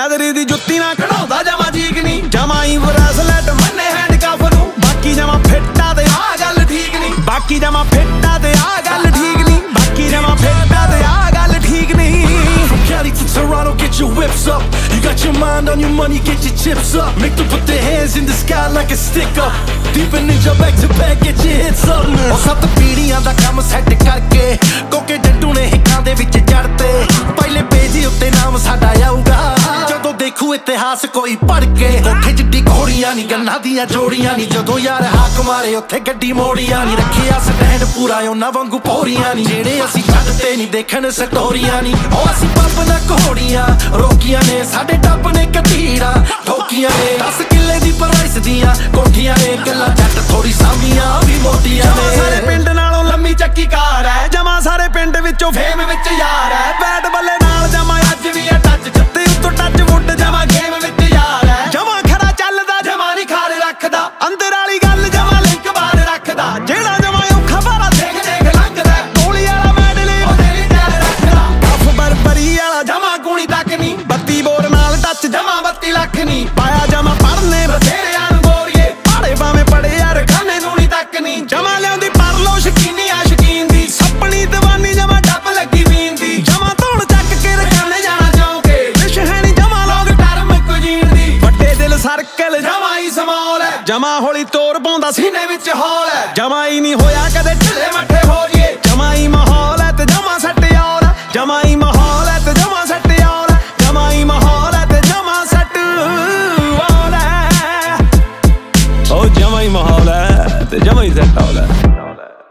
ਲੈਦਰੀ ਦੀ ਜੁੱਤੀ ਨਾ ਖੜਾਉਂਦਾ ਜਮਾ ਠੀਕ ਨਹੀਂ। ਜਮਾ ਹੀ ਬ੍ਰੈਸਲੈਟ ਮੰਨੇ ਹੈਂਡਕਫ ਨੂੰ, ਬਾਕੀ ਜਮਾ ਫਿੱਟਾ ਤੇ ਆ ਗੱਲ ਠੀਕ ਨਹੀਂ। ਬਾਕੀ ਜਮਾ ਫਿੱਟਾ ਤੇ ਆ ਗੱਲ ਠੀਕ ਨਹੀਂ। ਬਾਕੀ ਜਮਾ ਫਿੱਟਾ ਤੇ ਆ ਗੱਲ ਠੀਕ ਨਹੀਂ। Cali to Toronto, get your whips up. You got your mind on your money, get your chips up. Make them put their hands in the sky like a stick up. Deep in ninja back to back, get your hits up. ਉਹ ਸੱਤ ਪੀੜੀਆਂ ਦਾ ਕੰਮ set ਕਰਕੇ ਕੋਕੇ ਡੱਡੂ ਨੇ ਹਿੱਕਾਂ ਦੇ ਵਿੱਚ ਜੜਤੇ। ਪਹਿਲੇ ਪੇਜ ਉੱਤੇ ਨਾਮ ਸਾਡਾ ਆਊਗਾ ਜਦੋਂ ਦੇਖੂ ਇਤਿਹਾਸ ਕੋਈ ਪੜ ਕੇ। ਕੋਠੇ ਜਿੱਡੀ ਘੋੜੀਆਂ ਨੀ ਗੰਨਾਂ ਦੀਆਂ ਜੋੜੀਆਂ ਨੀ, ਜਦੋਂ ਯਾਰ ਹਾਕ ਮਾਰੇ ਉੱਥੇ ਗੱਡੀ ਮੋੜੀਆਂ ਨੀ। ਰੱਖਿਆ ਸਟੈਂਡ ਪੂਰਾ ਉਹਨਾਂ ਵਾਂਗੂ ਪੌੜੀਆਂ ਨੀ, ਜਿਹੜੇ ਅਸੀਂ ਛੱਡਤੇ ਨੀ ਦੇਖਣ ਸਟੋਰੀਆਂ ਨੀ। ਉਹ ਅਸੀਂ ਪੱਪ ਨਾ ਘੋੜੀਆਂ ਰੋਕੀਆਂ ਨੇ, ਸਾਡੇ ਟੱਪ ਨੇ ਕਤੀੜਾ ਠੋਕੀਆਂ ਨੇ। 10 ਕਿੱਲੇ ਦੀ ਪ੍ਰਾਈਸ ਦੀਆਂ ਕੋਠੀਆਂ ਨੇ, ਗੱਲਾਂ ਜੱਟ ਥੋੜੀ ਸਾਮੀਆਂ ਵੀ ਮੋਟੀਆਂ ਨੇ। ਸਾਰੇ ਪਿੰਡ ਨਾਲੋਂ ਲੰਮੀ ਚੱਕੀ ਕਾਰ ਹੈ, ਜਮਾ ਸਾਰੇ ਪਿੰਡ ਵਿੱਚੋਂ ਫੇਮ ਵਿੱਚ ਯਾਰ ਹੈ। ਬੈਟ ਬੱਲੇ ਨਾਲ ਜਮਾ ਅੱਜ ਵੀ ਹੈ ਟੱਚ, ਤੇ ਉੱਤੋਂ ਟੱਚ ਵੁੱਡ ਜਮਾ ਗੇਮ ਵਿੱਚ ਯਾਰ ਹੈ। ਜਮਾ ਖਰਾ ਚੱਲਦਾ ਜਮਾ ਨਹੀਂ ਖਾਰ ਰੱਖਦਾ, ਅੰਦਰ ਵਾਲੀ ਗੱਲ ਜਮਾ ਲਿੰਕ ਬਾਹਰ ਰੱਖਦਾ। ਜਿਹੜਾ ਜਮਾ ਔਖਾ ਭਾਰਾ ਦੇਖ ਦੇਖ ਲੰਘਦਾ, ਗੋਲੀ ਵਾਲਾ ਮੈਡਲ ਉਹਦੇ ਲਈ ਦਿਲ ਰੱਖਦਾ। ਕੱਫ ਬਰਬਰੀ ਵਾਲਾ ਜਮਾ ਗੂਣੀ ਤੱਕ ਨਹੀਂ, 32 ਬੋਰ ਨਾਲ ਟੱਚ ਜਮਾ 32 ਲੱਖ ਨਹੀਂ। ਪਾਇਆ ਜਮਾ ਪੜਨੇ ਬਥੇਰਿਆਂ ਨੂੰ ਗੋਰੀਏ, ਪਾੜੇ ਭਾਵੇਂ ਪੜੇ ਯਾਰ ਖਾਨੇ ਨੂੰ ਨਹੀਂ ਤੱਕ ਨਹੀਂ। ਜਮਾ ਲਿਆਉਂਦੀ ਪਰ ਲੋ ਸ਼ਕੀਨੀ ਆ ਸ਼ਕੀਨ ਦੀ, ਸੱਪਣੀ ਦੀਵਾਨੀ ਜਮਾ ਡੱਬ ਲੱਗੀ ਵੀਨ ਦੀ। ਜਮਾ ਧੌਣ ਚੱਕ ਕੇ ਰਖਾਨੇ ਜਾਣਾ ਚਾਹੋਗੇ, ਵਿਸ਼ ਹੈ ਨੀ ਜਮਾ ਲੋਕ ਟਰਮ ਕੁਜੀਣ ਦੀ। ਵੱਡੇ ਦਿਲ ਸਰਕਲ ਜਮਾ ਹੀ ਸਮੌਲ ਹੈ, ਜਮਾ ਹੌਲੀ ਤੋਰ ਪਾਉਂਦਾ ਸੀਨੇ ਵਿੱਚ ਹੌਲ ਹੈ। ਜਮਾ ਹੀ ਨਹੀਂ ਹੋਇਆ ਕਦੇ ਢਿੱਲੇ ਮੱਠੇ ਹੋ ਜੀਏ, ਜਮਾ ਹੀ ਮਾਹੌਲ ਹੈ ਤੇ ਜਮਾ ਸੱਟ ਯਾਰ। ਜਮਾ ਹੀ ਮਾਹੌਲ ਹੈ ਤੇ ਜਮਾ ਸੱਟ ਯਾਰ। ਜਮਾ ਹੀ ਮਾਹੌਲ ਹੈ ਤੇ ਜਮਾ ਸੱਟ ਵਾਲ ਹੈ। ਉਹ ਜਮਾ ਹੀ ਮਾਹੌਲ ਹੈ ਤੇ ਜਮਾ ਹੀ ਸੱਟ ਵਾਲ ਹੈ।